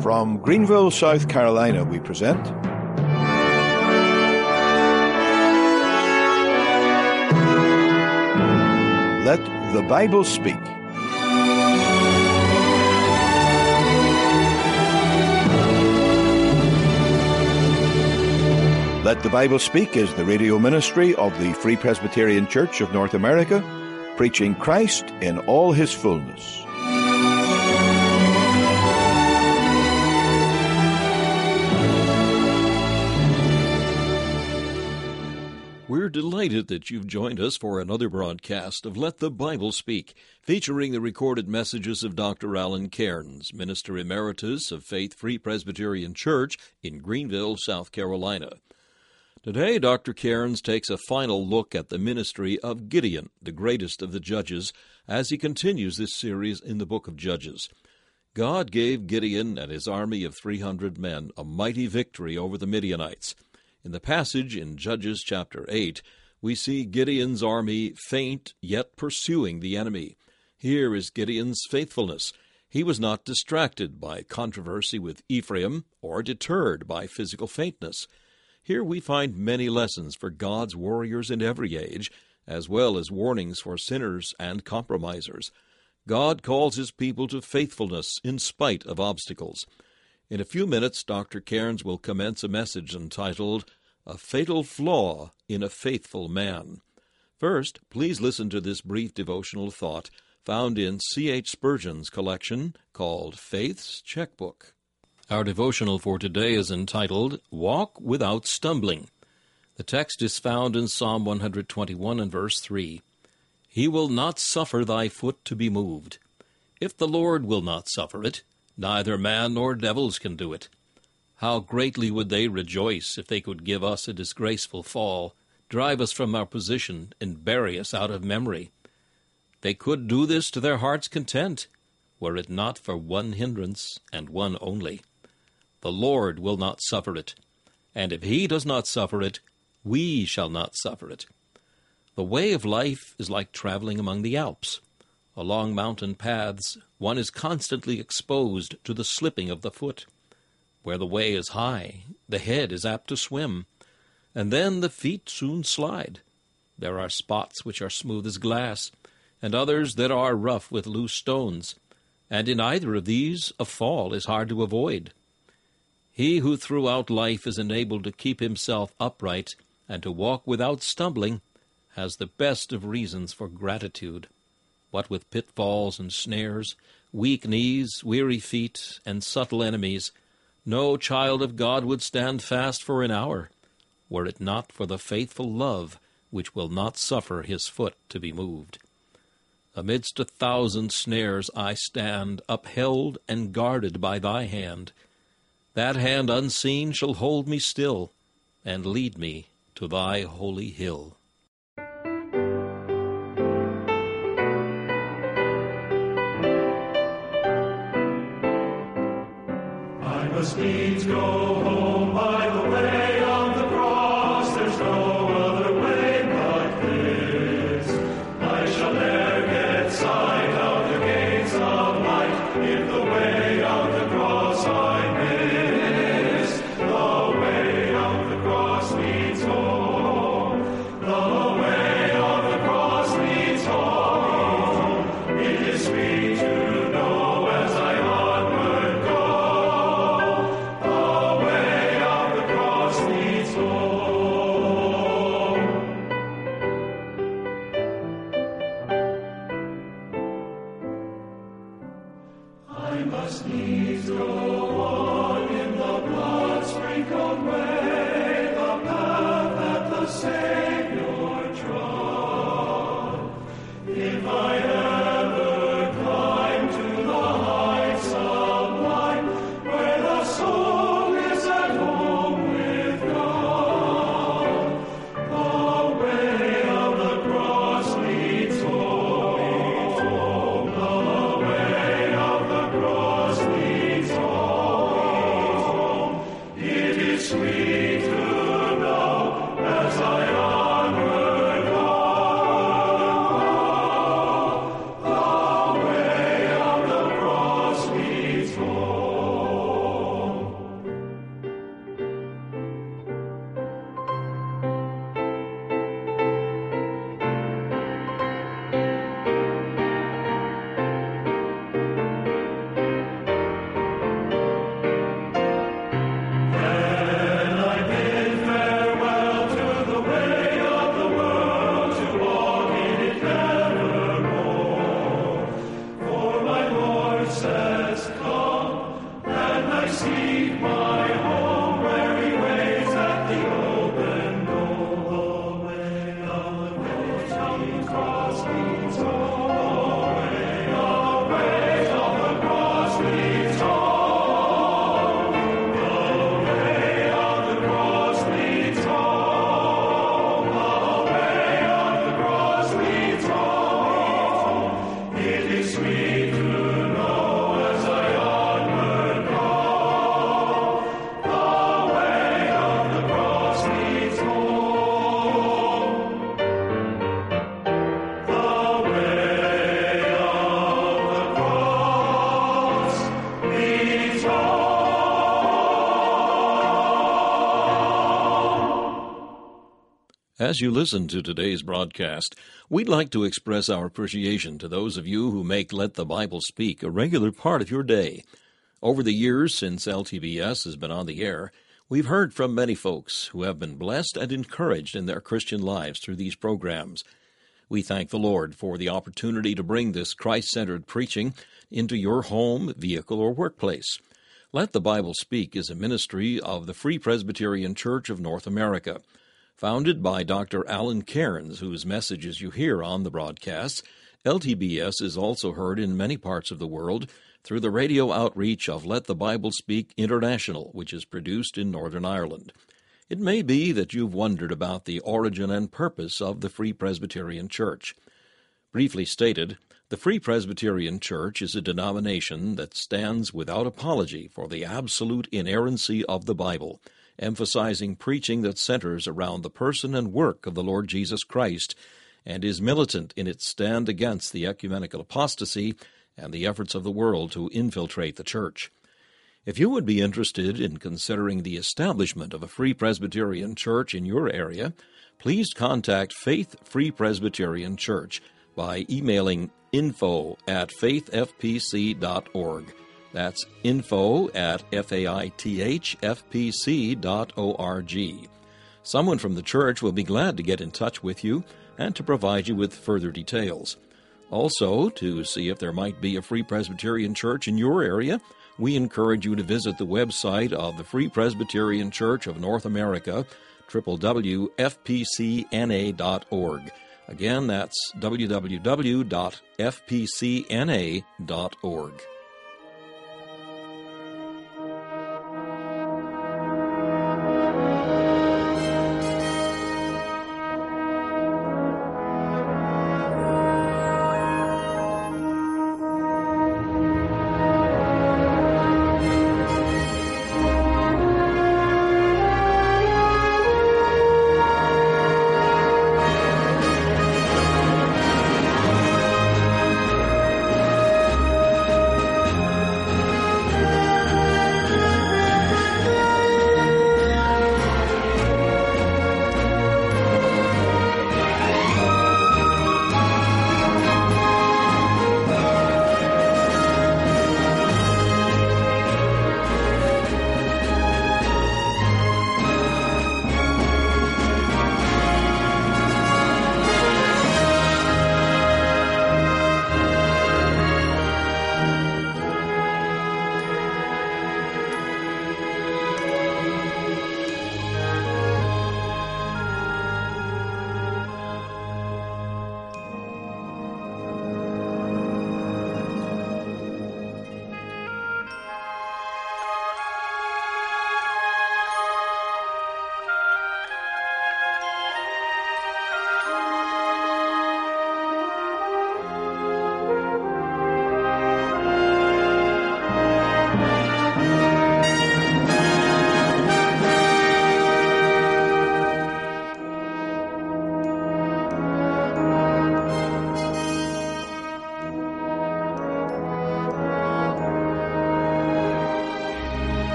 From Greenville, South Carolina, we present Let the Bible Speak. Let the Bible Speak is the radio ministry of the Free Presbyterian Church of North America, preaching Christ in all his fullness. We're delighted that you've joined us for another broadcast of Let the Bible Speak, featuring the recorded messages of Dr. Alan Cairns, Minister Emeritus of Faith Free Presbyterian Church in Greenville, South Carolina. Today, Dr. Cairns takes a final look at the ministry of Gideon, the greatest of the judges, as he continues this series in the book of Judges. God gave Gideon and his army of 300 men a mighty victory over the Midianites. In the passage in Judges chapter 8, we see Gideon's army faint, yet pursuing the enemy. Here is Gideon's faithfulness. He was not distracted by controversy with Ephraim or deterred by physical faintness. Here we find many lessons for God's warriors in every age, as well as warnings for sinners and compromisers. God calls his people to faithfulness in spite of obstacles. In a few minutes, Dr. Cairns will commence a message entitled, A Fatal Flaw in a Faithful Man. First, please listen to this brief devotional thought found in C.H. Spurgeon's collection called Faith's Checkbook. Our devotional for today is entitled, Walk Without Stumbling. The text is found in Psalm 121 and verse 3. He will not suffer thy foot to be moved. If the Lord will not suffer it, neither man nor devils can do it. How greatly would they rejoice if they could give us a disgraceful fall, drive us from our position, and bury us out of memory. They could do this to their heart's content, were it not for one hindrance, and one only. The Lord will not suffer it, and if he does not suffer it, we shall not suffer it. The way of life is like traveling among the Alps. Along mountain paths, one is constantly exposed to the slipping of the foot. Where the way is high, the head is apt to swim, and then the feet soon slide. There are spots which are smooth as glass, and others that are rough with loose stones, and in either of these a fall is hard to avoid. He who throughout life is enabled to keep himself upright and to walk without stumbling has the best of reasons for gratitude. What with pitfalls and snares, weak knees, weary feet, and subtle enemies, no child of God would stand fast for an hour, were it not for the faithful love which will not suffer his foot to be moved. Amidst 1,000 snares I stand, upheld and guarded by thy hand. That hand unseen shall hold me still, and lead me to thy holy hill. Must needs go home by the way of the cross. There's no other way but this. I shall ne'er get sight of the gates of light if the way of the cross I miss. The way of the cross leads home. The way of the cross leads home. It is sweet to know as I onward go. Sweet. As you listen to today's broadcast, we'd like to express our appreciation to those of you who make Let the Bible Speak a regular part of your day. Over the years since LTBS has been on the air, we've heard from many folks who have been blessed and encouraged in their Christian lives through these programs. We thank the Lord for the opportunity to bring this Christ-centered preaching into your home, vehicle, or workplace. Let the Bible Speak is a ministry of the Free Presbyterian Church of North America, founded by Dr. Alan Cairns, whose messages you hear on the broadcasts. LTBS is also heard in many parts of the world through the radio outreach of Let the Bible Speak International, which is produced in Northern Ireland. It may be that you've wondered about the origin and purpose of the Free Presbyterian Church. Briefly stated, the Free Presbyterian Church is a denomination that stands without apology for the absolute inerrancy of the Bible, emphasizing preaching that centers around the person and work of the Lord Jesus Christ, and is militant in its stand against the ecumenical apostasy and the efforts of the world to infiltrate the church. If you would be interested in considering the establishment of a Free Presbyterian Church in your area, please contact Faith Free Presbyterian Church by emailing info@faithfpc.org. That's info@faithfpc.org. Someone from the church will be glad to get in touch with you and to provide you with further details. Also, to see if there might be a Free Presbyterian Church in your area, we encourage you to visit the website of the Free Presbyterian Church of North America, www.fpcna.org. Again, that's www.fpcna.org.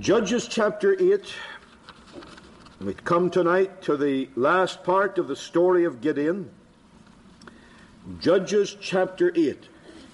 Judges chapter 8. We come tonight to the last part of the story of Gideon. Judges chapter 8.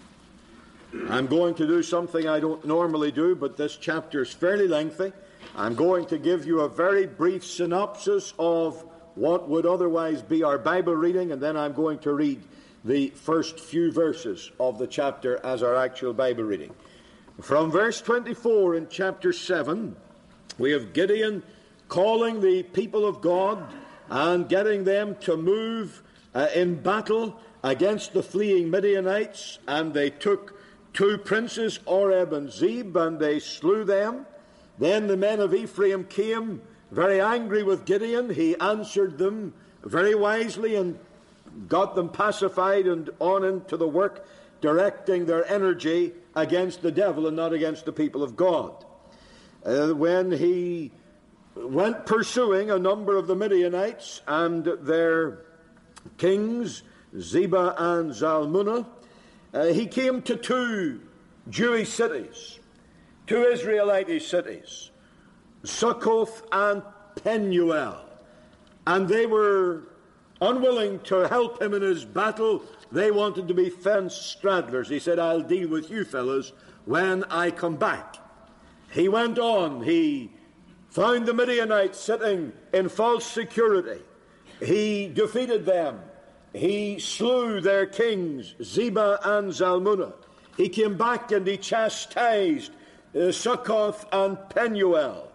I'm going to do something I don't normally do, but this chapter is fairly lengthy. I'm going to give you a very brief synopsis of what would otherwise be our Bible reading, and then I'm going to read the first few verses of the chapter as our actual Bible reading. From verse 24 in chapter 7, we have Gideon calling the people of God and getting them to move in battle against the fleeing Midianites, and they took two princes, Oreb and Zeb, and they slew them. Then the men of Ephraim came, very angry with Gideon. He answered them very wisely and got them pacified and on into the work, directing their energy against the devil and not against the people of God. When he went pursuing a number of the Midianites and their kings, Zebah and Zalmunna, he came to two Jewish cities, two Israelite cities, Succoth and Penuel, and they were unwilling to help him in his battle. They wanted to be fence straddlers. He said, I'll deal with you fellows when I come back. He went on. He found the Midianites sitting in false security. He defeated them. He slew their kings, Zebah and Zalmunna. He came back and he chastised Succoth and Penuel.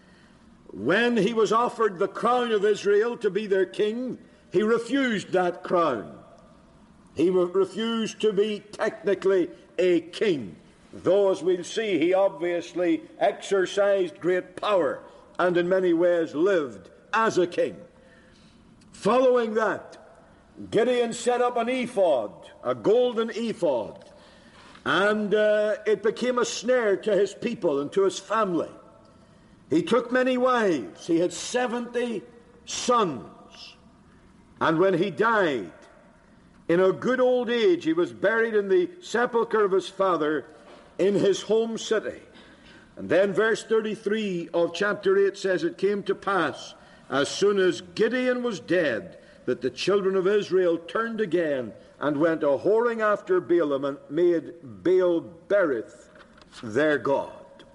When he was offered the crown of Israel to be their king, he refused that crown. He refused to be technically a king, though, as we'll see, he obviously exercised great power and in many ways lived as a king. Following that, Gideon set up an ephod, a golden ephod, and it became a snare to his people and to his family. He took many wives. He had 70 sons. And when he died, in a good old age, he was buried in the sepulchre of his father in his home city. And then verse 33 of chapter 8 says, it came to pass, as soon as Gideon was dead, that the children of Israel turned again and went a-whoring after Baalim and made Baal-berith their god.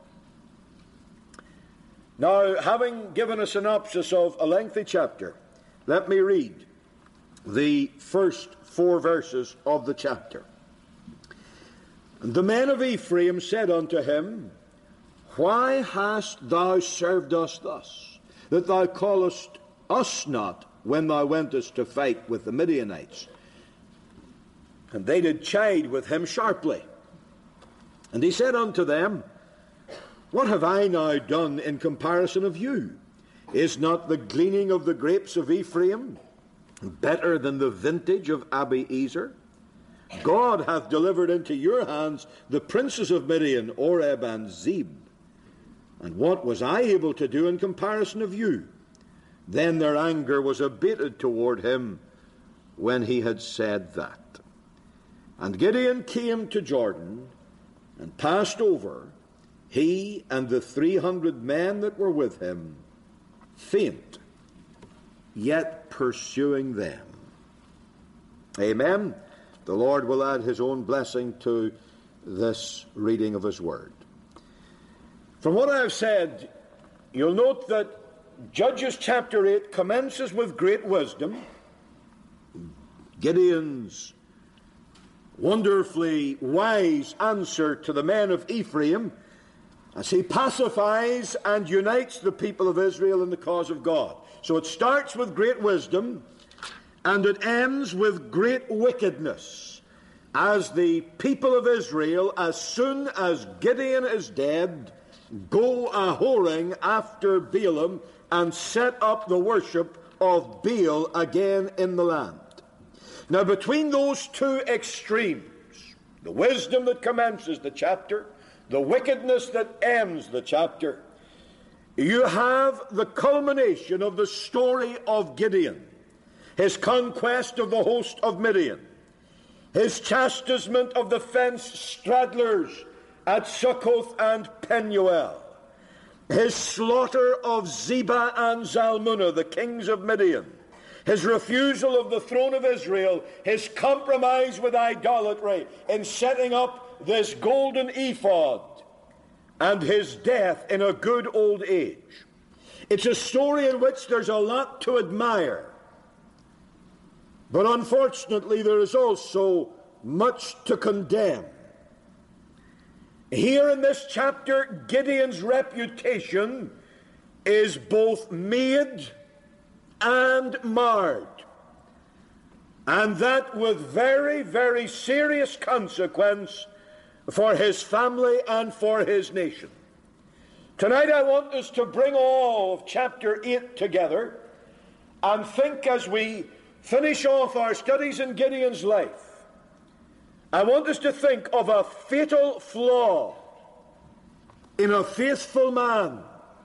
Now, having given a synopsis of a lengthy chapter, let me read the first 4 verses of the chapter. And the men of Ephraim said unto him, Why hast thou served us thus, that thou callest us not when thou wentest to fight with the Midianites? And they did chide with him sharply. And he said unto them, What have I now done in comparison of you? Is not the gleaning of the grapes of Ephraim better than the vintage of Abiezer? God hath delivered into your hands the princes of Midian, Oreb and Zeb. And what was I able to do in comparison of you? Then their anger was abated toward him when he had said that. And Gideon came to Jordan and passed over, he and the 300 men that were with him, faint, yet pursuing them. Amen. The Lord will add his own blessing to this reading of his word. From what I have said, you'll note that Judges chapter 8 commences with great wisdom. Gideon's wonderfully wise answer to the men of Ephraim as he pacifies and unites the people of Israel in the cause of God. So it starts with great wisdom and it ends with great wickedness, as the people of Israel, as soon as Gideon is dead, go a-whoring after Baalim and set up the worship of Baal again in the land. Now, between those two extremes, the wisdom that commences the chapter, the wickedness that ends the chapter, you have the culmination of the story of Gideon, his conquest of the host of Midian, his chastisement of the fence straddlers at Succoth and Penuel, his slaughter of Zebah and Zalmunna, the kings of Midian, his refusal of the throne of Israel, his compromise with idolatry in setting up this golden ephod, and his death in a good old age. It's a story in which there's a lot to admire, but unfortunately there is also much to condemn. Here in this chapter, Gideon's reputation is both made and marred, and that with very, very serious consequence for his family and for his nation. Tonight I want us to bring all of chapter 8 together and think, as we finish off our studies in Gideon's life, I want us to think of a fatal flaw in a faithful man.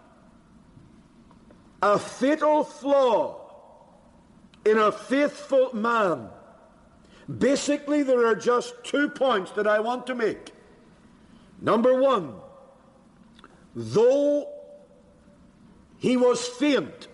A fatal flaw in a faithful man. Basically, there are just 2 points that I want to make. Number one, though he was faint,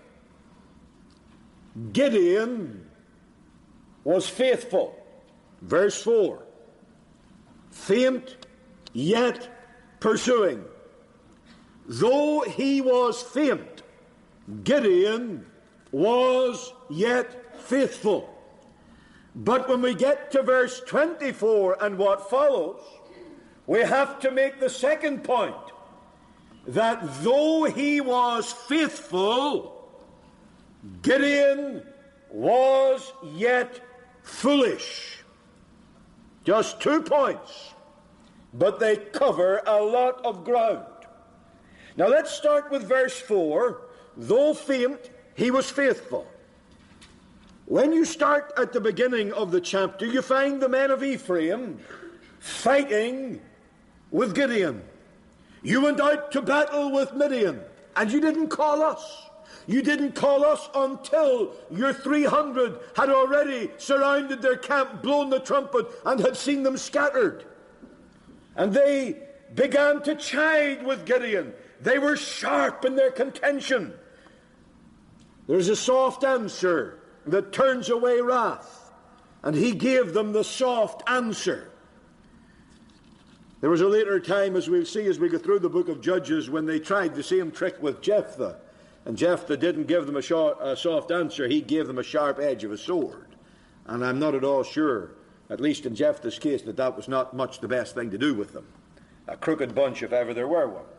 Gideon was faithful. Verse 4. Faint, yet pursuing. Though he was faint, Gideon was yet faithful. But when we get to verse 24 and what follows, we have to make the second point, that though he was faithful, Gideon was yet foolish. Just 2 points, but they cover a lot of ground. Now let's start with verse 4. Though faint, he was faithful. When you start at the beginning of the chapter, you find the men of Ephraim fighting with Gideon. You went out to battle with Midian, and you didn't call us. You didn't call us until your 300 had already surrounded their camp, blown the trumpet, and had seen them scattered. And they began to chide with Gideon. They were sharp in their contention. There's a soft answer that turns away wrath, and he gave them the soft answer. There was a later time, as we'll see as we go through the book of Judges, when they tried the same trick with Jephthah, and Jephthah didn't give them a soft answer, he gave them a sharp edge of a sword. And I'm not at all sure, at least in Jephthah's case, that that was not much the best thing to do with them. A crooked bunch, if ever there were one.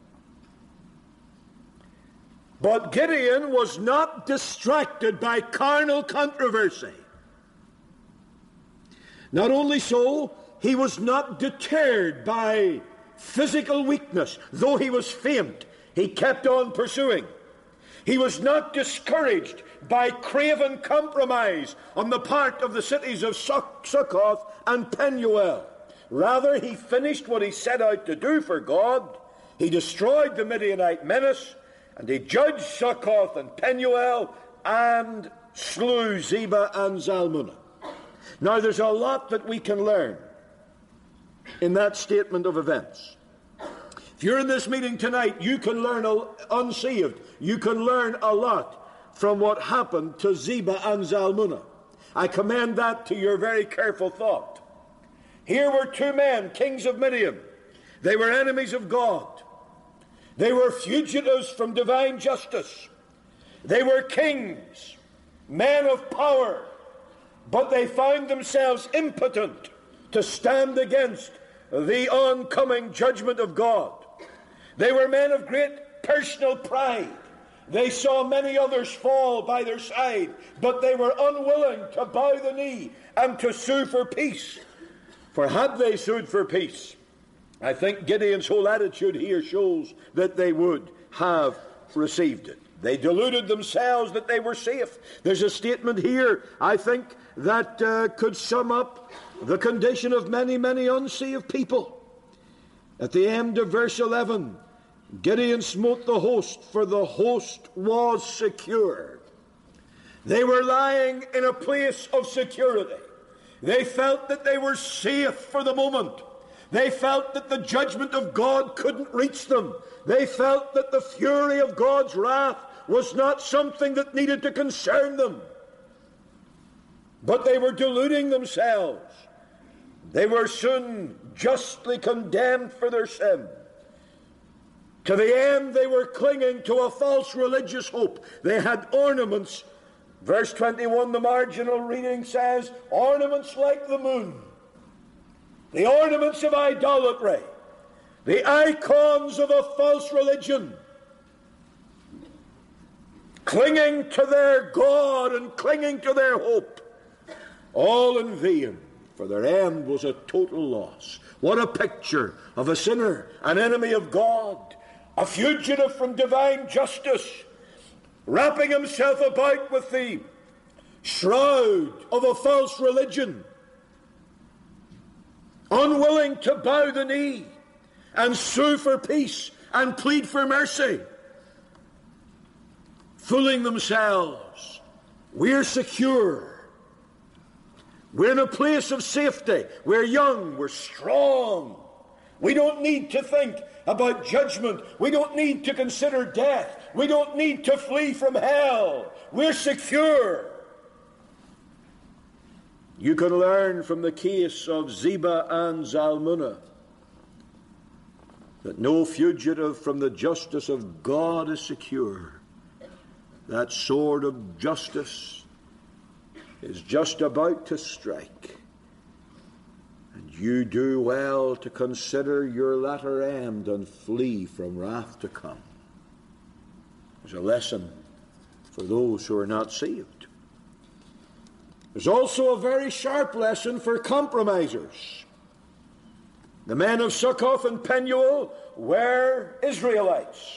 But Gideon was not distracted by carnal controversy. Not only so, he was not deterred by physical weakness. Though he was faint, he kept on pursuing. He was not discouraged by craven compromise on the part of the cities of Succoth and Penuel. Rather, he finished what he set out to do for God. He destroyed the Midianite menace, and he judged Succoth and Penuel and slew Zebah and Zalmunna. Now, there's a lot that we can learn in that statement of events. If you're in this meeting tonight, you can learn, unsaved, you can learn a lot from what happened to Zebah and Zalmunna. I commend that to your very careful thought. Here were 2 men, kings of Midian. They were enemies of God. They were fugitives from divine justice. They were kings, men of power, but they found themselves impotent to stand against the oncoming judgment of God. They were men of great personal pride. They saw many others fall by their side, but they were unwilling to bow the knee and to sue for peace. For had they sued for peace, I think Gideon's whole attitude here shows that they would have received it. They deluded themselves that they were safe. There's a statement here, I think, that could sum up the condition of many, many unsaved people. At the end of verse 11, Gideon smote the host, for the host was secure. They were lying in a place of security. They felt that they were safe for the moment. They felt that the judgment of God couldn't reach them. They felt that the fury of God's wrath was not something that needed to concern them. But they were deluding themselves. They were soon justly condemned for their sin. To the end, they were clinging to a false religious hope. They had ornaments. Verse 21, the marginal reading says, ornaments like the moon. The ornaments of idolatry. The icons of a false religion. Clinging to their God and clinging to their hope. All in vain, for their end was a total loss. What a picture of a sinner, an enemy of God, a fugitive from divine justice, wrapping himself about with the shroud of a false religion, unwilling to bow the knee and sue for peace and plead for mercy, fooling themselves. We're secure. We're in a place of safety. We're young. We're strong. We don't need to think about judgment. We don't need to consider death. We don't need to flee from hell. We're secure. You can learn from the case of Ziba and Zalmunna that no fugitive from the justice of God is secure. That sword of justice is just about to strike. And you do well to consider your latter end and flee from wrath to come. There's a lesson for those who are not saved. There's also a very sharp lesson for compromisers. The men of Succoth and Penuel were Israelites.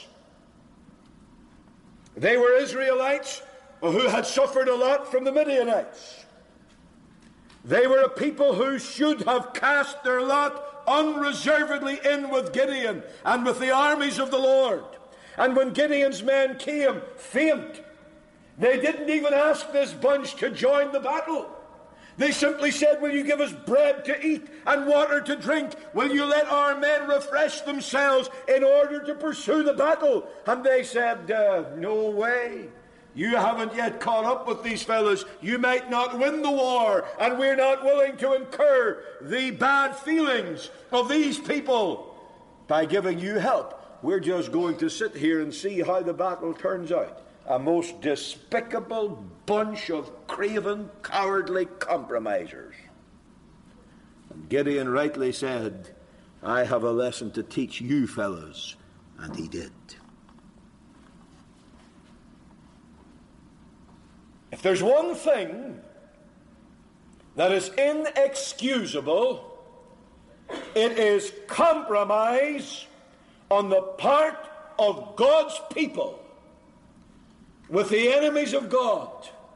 They were Israelites who had suffered a lot from the Midianites. They were a people who should have cast their lot unreservedly in with Gideon and with the armies of the Lord. And when Gideon's men came faint, they didn't even ask this bunch to join the battle. They simply said, will you give us bread to eat and water to drink? Will you let our men refresh themselves in order to pursue the battle? And they said, no way. You haven't yet caught up with these fellows. You might not win the war, and we're not willing to incur the bad feelings of these people by giving you help. We're just going to sit here and see how the battle turns out. A most despicable bunch of craven, cowardly compromisers. And Gideon rightly said, I have a lesson to teach you fellows. And he did. If there's one thing that is inexcusable, it is compromise on the part of God's people with the enemies of God.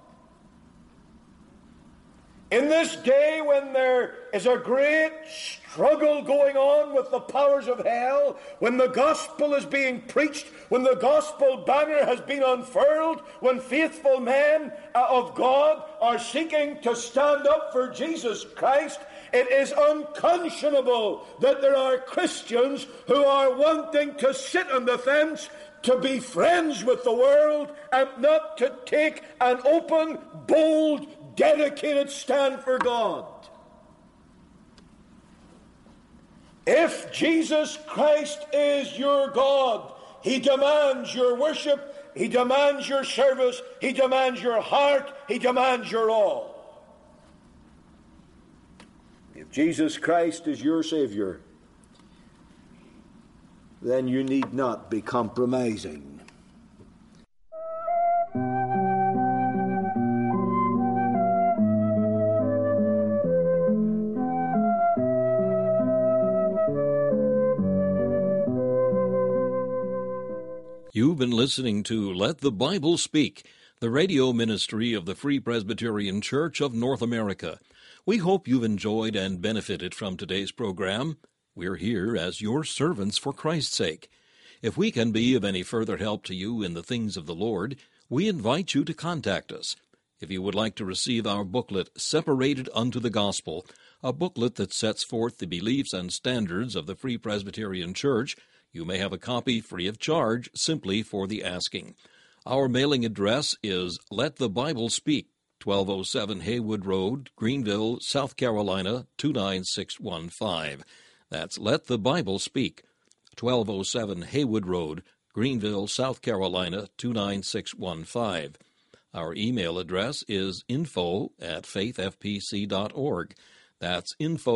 In this day when there is a great struggle going on with the powers of hell, when the gospel is being preached, when the gospel banner has been unfurled, when faithful men of God are seeking to stand up for Jesus Christ, it is unconscionable that there are Christians who are wanting to sit on the fence, to be friends with the world, and not to take an open, bold, dedicated stand for God. If Jesus Christ is your God, He demands your worship, He demands your service, He demands your heart, He demands your all. If Jesus Christ is your Savior, then you need not be compromising. You've been listening to Let the Bible Speak, the radio ministry of the Free Presbyterian Church of North America. We hope you've enjoyed and benefited from today's program. We're here as your servants for Christ's sake. If we can be of any further help to you in the things of the Lord, we invite you to contact us. If you would like to receive our booklet, Separated Unto the Gospel, a booklet that sets forth the beliefs and standards of the Free Presbyterian Church, you may have a copy free of charge simply for the asking. Our mailing address is Let the Bible Speak, 1207 Haywood Road, Greenville, South Carolina, 29615. That's Let the Bible Speak, 1207 Haywood Road, Greenville, South Carolina, 29615. Our email address is info@faithfpc.org. That's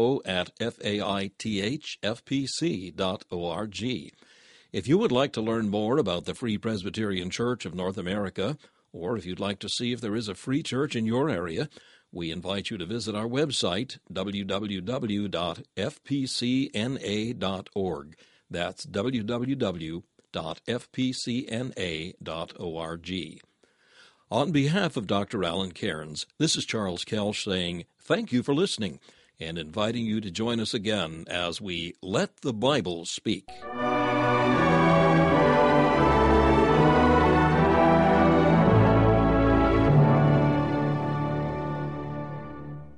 info@faithfpc.org. If you would like to learn more about the Free Presbyterian Church of North America, or if you'd like to see if there is a free church in your area, we invite you to visit our website, www.fpcna.org. That's www.fpcna.org. On behalf of Dr. Alan Cairns, this is Charles Kelsch saying thank you for listening and inviting you to join us again as we Let the Bible Speak.